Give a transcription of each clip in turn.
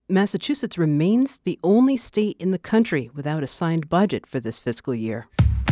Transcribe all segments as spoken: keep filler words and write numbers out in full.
Massachusetts remains the only state in the country without a signed budget for this fiscal year.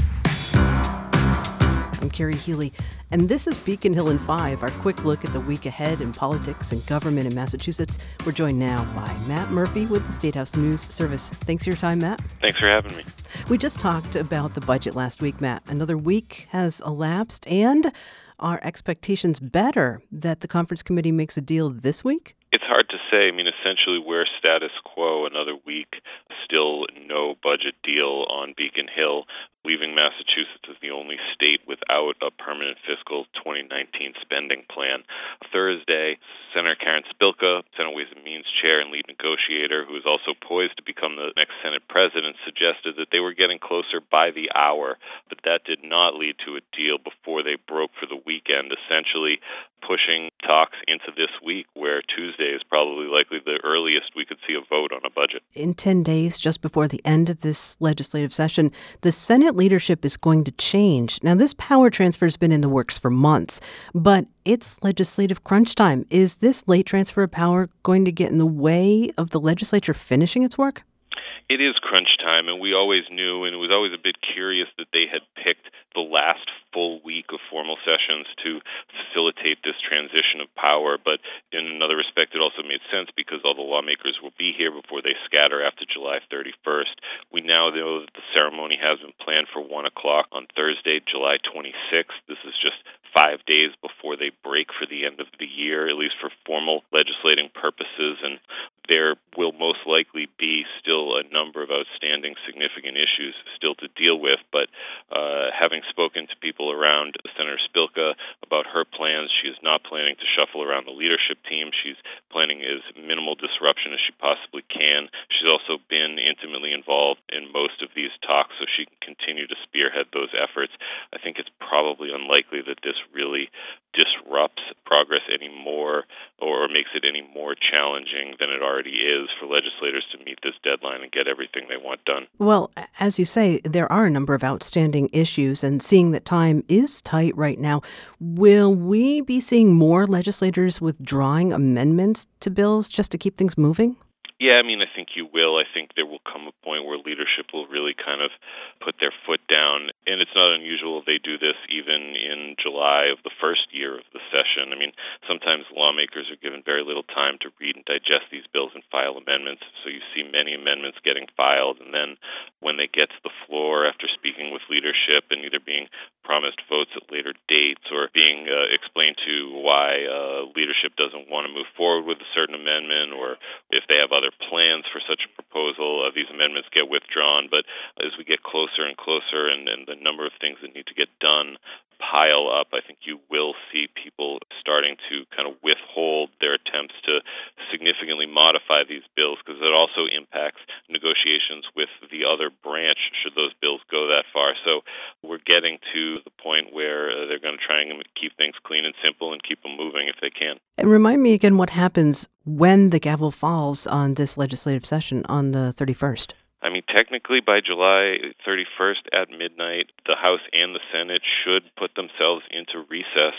I'm Carrie Healy, and this is Beacon Hill in five, our quick look at the week ahead in politics and government in Massachusetts. We're joined now by Matt Murphy with the State House News Service. Thanks for your time, Matt. Thanks for having me. We just talked about the budget last week, Matt. Another week has elapsed, and are expectations better that the conference committee makes a deal this week? It's hard to say. I mean, essentially, we're status quo another week, still no budget deal on Beacon Hill, leaving Massachusetts as the only state without a permanent fiscal twenty nineteen spending plan. Thursday, Senator Karen Spilka, Senate Ways and Means Chair and lead negotiator, who is also poised to become the next Senate president, suggested that they were getting closer by the hour, but that did not lead to a deal before they broke for the weekend, essentially pushing talks into this week, where Tuesday is probably likely the earliest we could see a vote on a budget. In ten days, just before the end of this legislative session, the Senate leadership is going to change. Now, this power transfer has been in the works for months, but it's legislative crunch time. Is this late transfer of power going to get in the way of the legislature finishing its work? It is crunch time, and we always knew, and it was always a bit curious that they had picked the last full week of formal sessions to facilitate this transition of power. But in another respect, it also made sense because all the lawmakers will be here before they scatter after July thirty-first. We now know that the ceremony has been planned for one o'clock on Thursday, July twenty-sixth. This is just five days before they break for the end of the year, at least for formal legislating purposes, and there will most likely be still a number of outstanding significant issues still to deal with. But uh, having spoken to people around Senator Spilka about her plans, she is not planning to shuffle around the leadership team. She's planning as minimal disruption as she possibly can. She's also been intimately involved in most of these talks, so she can continue to spearhead those efforts. I think it's probably unlikely that this really disrupts progress any more or makes it any more challenging than it already is for legislators to meet this deadline and get everything they want done. Well, as you say, there are a number of outstanding issues, and seeing that time is tight right now, will we be seeing more legislators withdrawing amendments to bills just to keep things moving? Yeah, I mean, I think you will. I think there will come a point where leadership will really kind of put their foot down. And it's not unusual they do this even in July of the first year of the session. I mean, sometimes lawmakers are given very little time to read and digest these bills and file amendments. So you see many amendments getting filed. And then when they get to the floor after speaking with leadership and either being promised votes at later dates or being uh, explained to why uh, leadership doesn't want to move forward with a certain amendment, or if they have other plans for such a proposal, uh, these amendments get withdrawn. But as we get closer and closer and, and the number of things that need to get done pile up, I think you will see people starting to kind of withhold their attempts to significantly modify these bills, because it also impacts negotiations with the other branch should those bills go that far. So we're getting to the point where uh, they're going to try and keep things clean and simple and keep them moving if they can. And remind me again what happens when the gavel falls on this legislative session on the thirty-first. I mean, technically, by July thirty-first at midnight, the House and the Senate should put themselves into recess,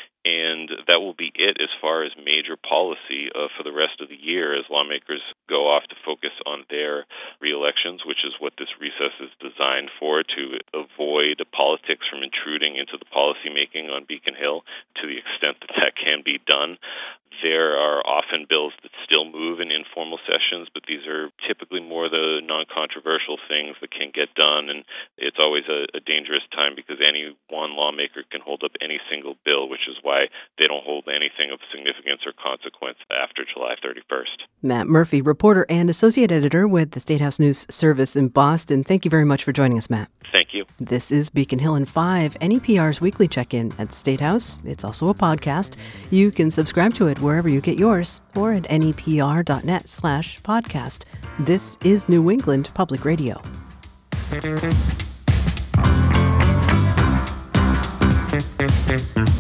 and that will be it as far as major policy uh, for the rest of the year, as lawmakers go off to focus on their re-elections, which is what this recess is designed for, to avoid politics from intruding into the policymaking on Beacon Hill to the extent that that can be done. There are often bills that still move in informal sessions, but these are typically more the non-controversial things that can get done, and it's always a, a dangerous time because any one lawmaker can hold up any single bill, which is why they don't hold anything of significance or consequence after July thirty-first. Matt Murphy, reporter and associate editor with the State House News Service in Boston. Thank you very much for joining us, Matt. Thank you. This is Beacon Hill in five, N E P R's weekly check-in at the State House. It's also a podcast. You can subscribe to it wherever you get yours or at nepr.net slash podcast. This is New England Public Radio. Thank you.